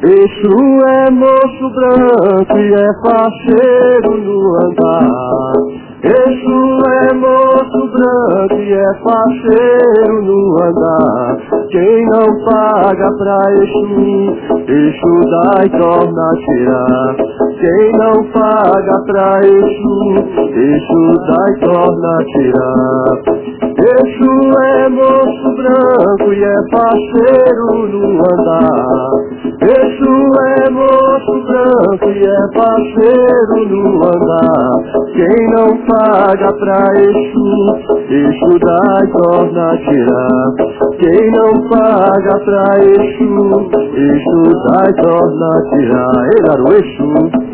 Exu é moço branco e é faceiro no andar. Exu é moço branco e é faceiro no andar. Quem não paga pra Exu, Exu dá e torna a tirar. Quem não paga pra Exu, Exu dá e torna a tirar. Exu é moço branco e é parceiro no andar. Exu é moço branco e é parceiro no andar. Quem não paga pra Exu, Exu dá e torna a tirar. Quem não paga pra Exu, Exu dá e torna a tirar. Ei, garoto, Exu.